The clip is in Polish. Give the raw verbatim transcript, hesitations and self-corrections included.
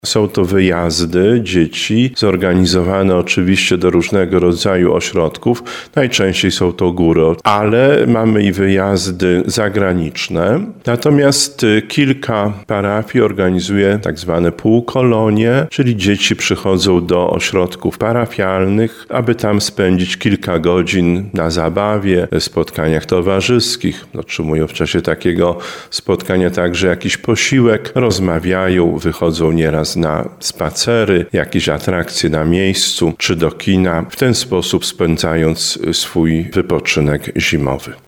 Są to wyjazdy dzieci, zorganizowane oczywiście do różnego rodzaju ośrodków. Najczęściej są to góry, ale mamy i wyjazdy zagraniczne. Natomiast kilka parafii organizuje tak zwane półkolonie, czyli dzieci przychodzą do ośrodków parafialnych, aby tam spędzić kilka godzin na zabawie, spotkaniach towarzyskich. Otrzymują w czasie takiego spotkania także jakiś posiłek, rozmawiają, wychodzą nieraz na spacery, jakieś atrakcje na miejscu czy do kina, w ten sposób spędzając swój wypoczynek zimowy.